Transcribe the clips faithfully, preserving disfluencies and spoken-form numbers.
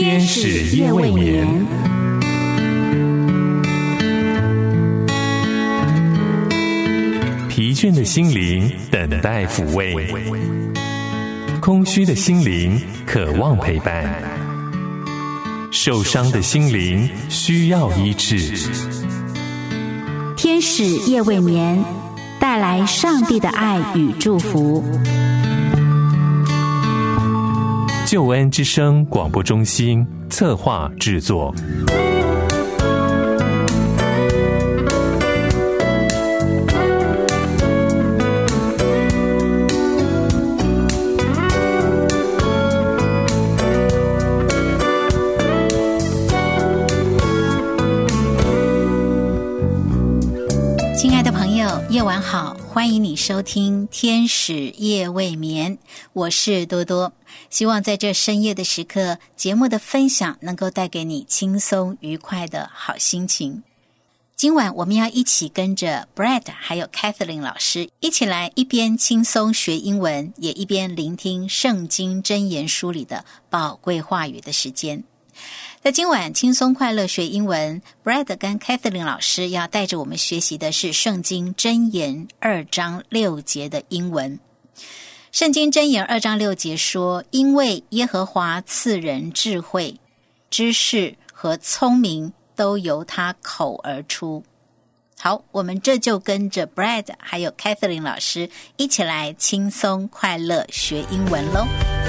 天使夜未眠。疲倦的心灵等待抚慰，空虚的心灵渴望陪伴，受伤的心灵需要医治。 天使夜未眠，带来上帝的爱与祝福。 救恩之声广播中心策划制作。 亲爱的朋友，夜晚好，欢迎你收听天使夜未眠，我是多多。希望在这深夜的时刻，节目的分享能够带给你轻松愉快的好心情。今晚我们要一起跟着 Brad 还有 Kathleen 老师一起来一边轻松学英文，也一边聆听圣经箴言书里的宝贵话语的时间。在今晚轻松快乐学英文， Brad 跟 Kathleen 老师要带着我们学习的是圣经箴言二章六节的英文。圣经箴言二章六节说，因为耶和华赐人智慧，知识和聪明都由他口而出。好，我们这就跟着 Brad 还有 Kathleen 老师一起来轻松快乐学英文咯。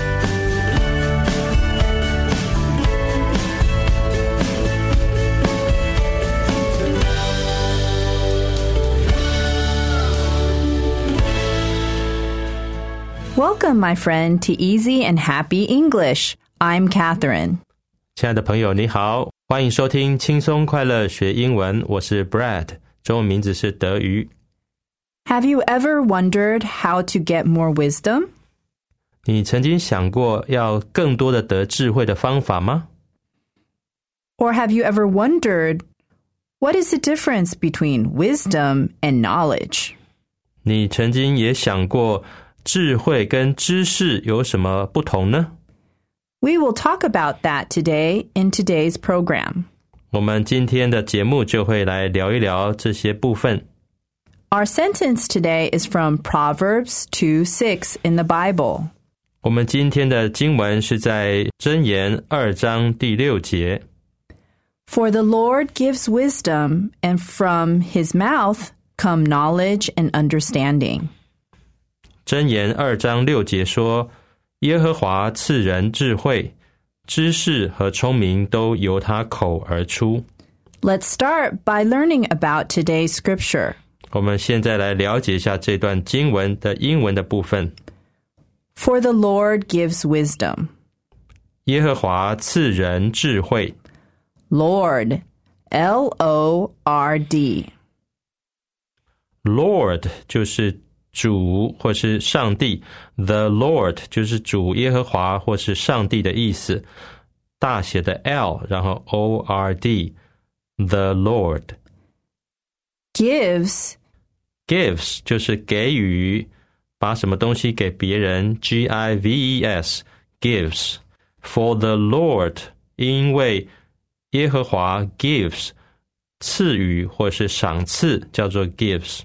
Welcome, my friend, to Easy and Happy English. I'm Catherine. 亲爱的朋友，你好，欢迎收听轻松快乐学英文，我是 Brad， 中文名字是德瑜。 Have you ever wondered how to get more wisdom? 你曾经想过要更多的得智慧的方法吗？ Or have you ever wondered, what is the difference between wisdom and knowledge? 你曾经也想过智慧跟知识有什么不同呢？ We will talk about that today in today's program. 我们今天的节目就会来聊一聊这些部分。 Our sentence today is from Proverbs two six in the Bible. 我们今天的经文是在箴言二章第六节。 For the Lord gives wisdom, and from his mouth come knowledge and understanding. 箴言二章六节说，耶和华赐人智慧，知识和聪明都由他口而出。 Let's start by learning about today's scripture. 我们现在来了解一下这段经文的英文的部分。 For the Lord gives wisdom. 耶和华赐人智慧。 Lord, L O R D. Lord 就是主或是上帝， The Lord 就是主耶和华或是上帝的意思，大写的 L 然后 O R D The Lord。 Gives Gives 就是给予，把什么东西给别人， G I V E S Gives For the Lord 因为耶和华 gives 赐予或是赏赐叫做 gives。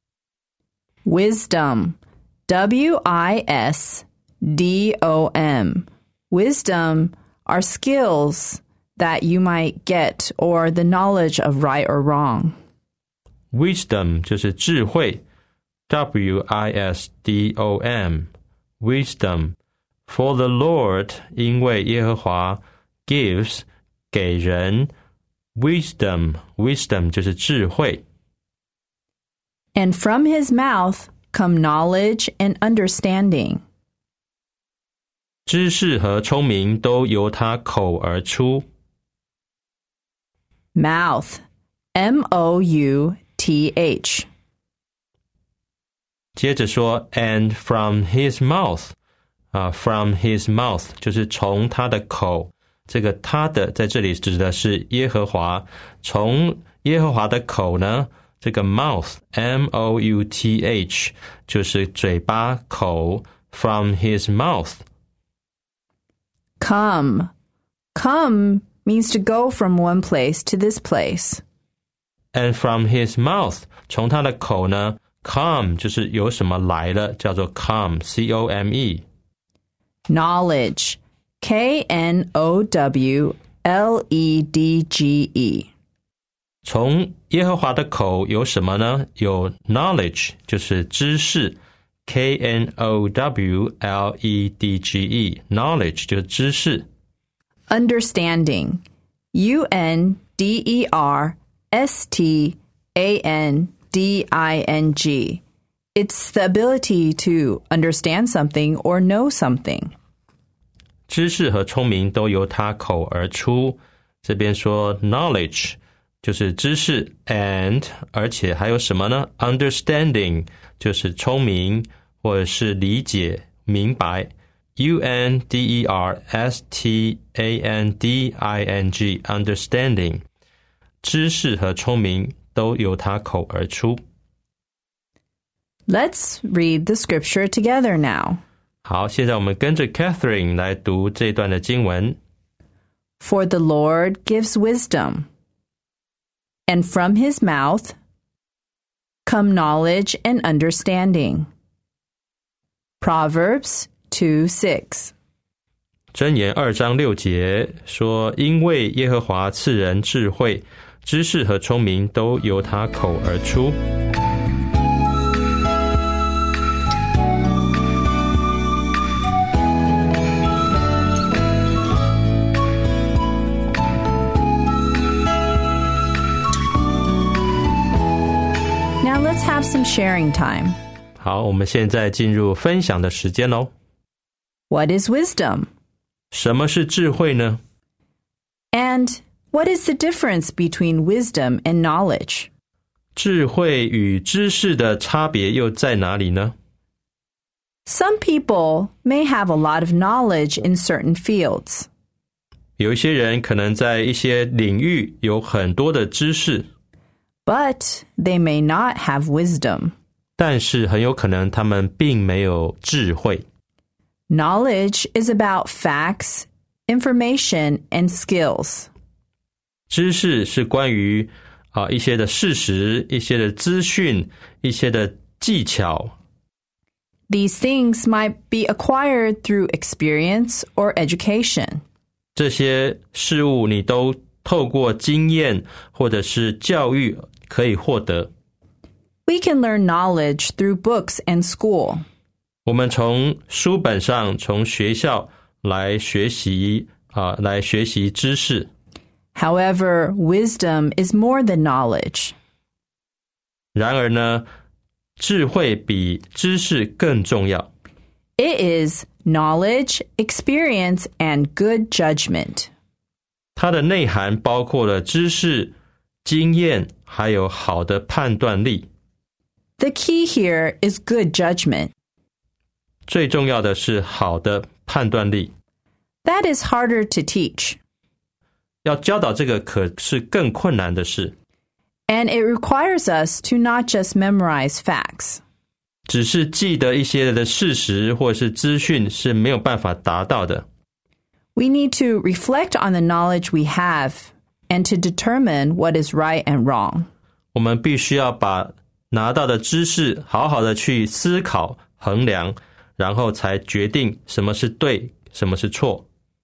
Wisdom, W I S D O M. Wisdom are skills that you might get or the knowledge of right or wrong. Wisdom 就是智慧 W I S D O M. Wisdom. For the Lord 因为耶和华 gives 给人 Wisdom. Wisdom 就是智慧。 And from his mouth come knowledge and understanding. 知识和聪明都由他口而出。 Mouth, M O U T H. 接着说 and from his mouth 啊 from his mouth 就是从他的口，这个他的在这里指的是耶和华，从耶和华的口呢，这个 mouth M O U T H 就是嘴巴口 from his mouth。 Come, Come means to go from one place to this place. And from his mouth, 从他的口呢 come 就是有什么来了，叫做 come, C O M E. Knowledge, K N O W L E D G E. 从耶和华的口有什么呢？有 knowledge 就是知识， K N O W L E D G E, knowledge 就是知识。 Understanding, U N D E R S T A N D I N G. It's the ability to understand something or know something. 知识和聪明都由他口而出。这边说 knowledge 就是知识 and 而且还有什么呢？ Understanding 就是聪明或者是理解明白。U N D E R S T A N D I N G, understanding. 知识和聪明都由他口而出。 Let's read the scripture together now. 好，现在我们跟着 Catherine 来读这段的经文。 For the Lord gives wisdom, and from his mouth come knowledge and understanding. Proverbs two six. 箴言二章六节说，因为耶和华赐人智慧，知识和聪明都由他口而出。 Now let's have some sharing time. 好，我们现在进入分享的时间咯。 What is wisdom? 什么是智慧呢？ And what is the difference between wisdom and knowledge? 智慧与知识的差别又在哪里呢？ Some people may have a lot of knowledge in certain fields. 有一些人可能在一些领域有很多的知识， But they may not have wisdom. 但是很有可能他们并没有智慧。 Knowledge is about facts, information, and skills. 知识是关于、呃、一些的事实，一些的资讯，一些的技巧。 These things might be acquired through experience or education. 这些事物你都透过经验或者是教育可以获得。 We can learn knowledge through books and school. 我们从书本上，从学校来学习、呃、来学习知识。 However, wisdom is more than knowledge. 然而呢，智慧比知识更重要。 It is knowledge, experience, and good judgment. 它的内涵包括了知识、经验，还有好的判断力。 The key here is good judgment. 最重要的是好的判断力。 That is harder to teach. 要教导这个可是更困难的事。 And it requires us to not just memorize facts. 只是记得一些的事实或是资讯是没有办法达到的。 We need to reflect on the knowledge we have and to determine what is right and wrong. 我们必须要把拿到的知识好好的去思考、衡量，然后才决定什么是对，什么是错。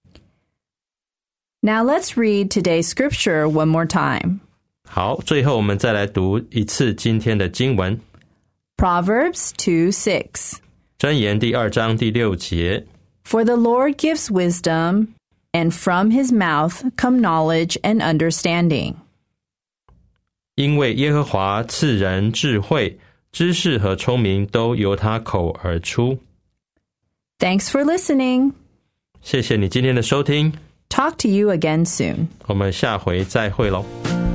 Now let's read today's scripture one more time. 好，最后我们再来读一次今天的经文。 Proverbs two six. 箴言第二章第六节。 For the Lord gives wisdom, and from his mouth come knowledge and understanding. 因为耶和华赐人智慧，知识和聪明都由他口而出。 Thanks for listening. 谢谢你今天的收听。 Talk to you again soon. 我们下回再会咯。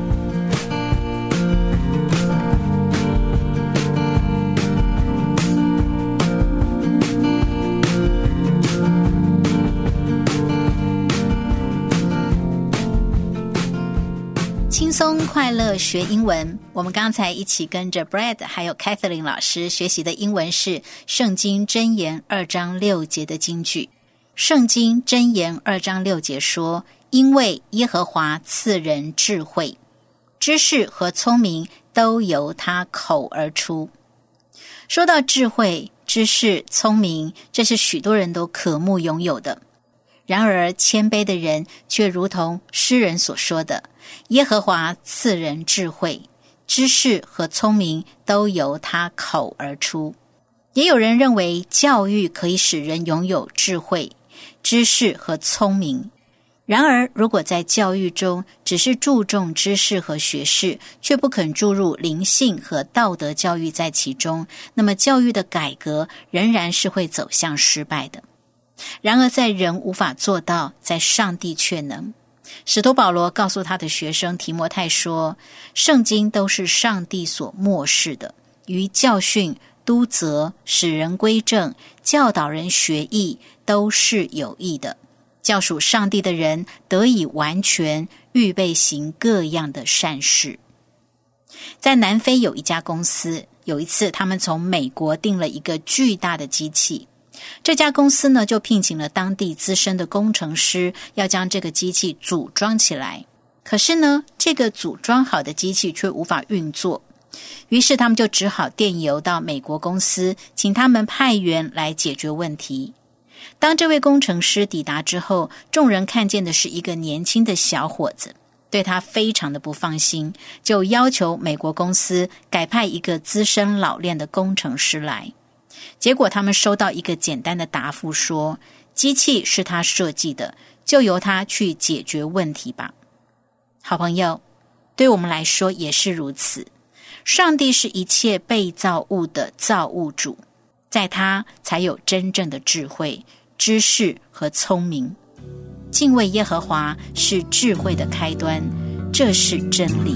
轻松快乐学英文，我们刚才一起跟着 Brad 还有 Catherine 老师学习的英文是圣经箴言二章六节的金句。圣经箴言二章六节说， 因为耶和华赐人智慧，知识和聪明都由他口而出。说到智慧、知识、聪明，这是许多人都渴慕拥有的。然而谦卑的人却如同诗人所说的，耶和华赐人智慧，知识和聪明都由他口而出。也有人认为教育可以使人拥有智慧、知识和聪明。然而如果在教育中只是注重知识和学识，却不肯注入灵性和道德教育在其中，那么教育的改革仍然是会走向失败的。然而在人无法做到，在上帝却能。使徒保罗告诉他的学生提摩太说，圣经都是上帝所默示的，于教训、督责、使人归正、教导人学艺，都是有益的，教属上帝的人得以完全，预备行各样的善事。在南非有一家公司，有一次他们从美国订了一个巨大的机器，这家公司呢就聘请了当地资深的工程师，要将这个机器组装起来。可是呢，这个组装好的机器却无法运作，于是他们就只好电邮到美国公司，请他们派员来解决问题。当这位工程师抵达之后，众人看见的是一个年轻的小伙子，对他非常的不放心，就要求美国公司改派一个资深老练的工程师来。结果他们收到一个简单的答复说，机器是他设计的，就由他去解决问题吧。好朋友，对我们来说也是如此。上帝是一切被造物的造物主，在他才有真正的智慧、知识和聪明。敬畏耶和华是智慧的开端，这是真理。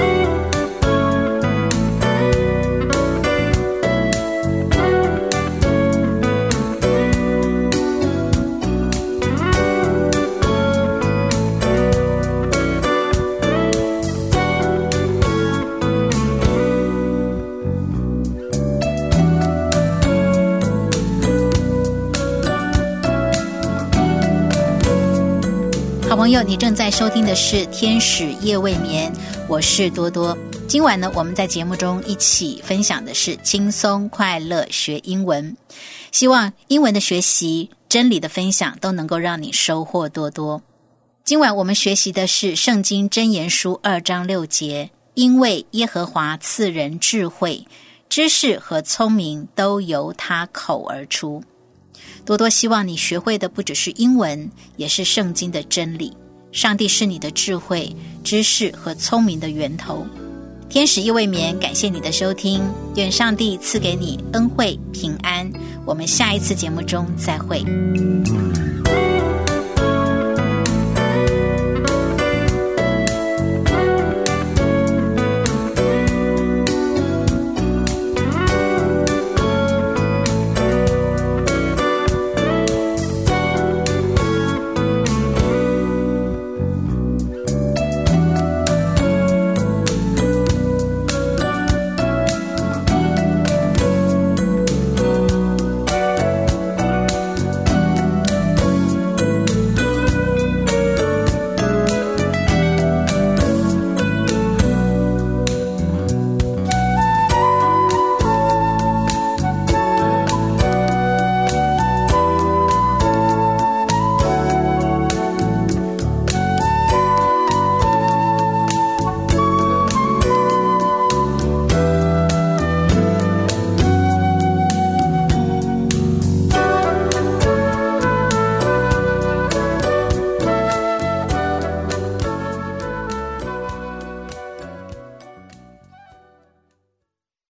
好朋友，你正在收听的是天使夜未眠，我是多多。今晚呢，我们在节目中一起分享的是轻松快乐学英文，希望英文的学习、真理的分享都能够让你收获多多。今晚我们学习的是圣经箴言书二章六节，因为耶和华赐人智慧，知识和聪明都由他口而出。多多希望你学会的不只是英文，也是圣经的真理。上帝是你的智慧、知识和聪明的源头。天使夜未眠，感谢你的收听，愿上帝赐给你恩惠平安。我们下一次节目中再会。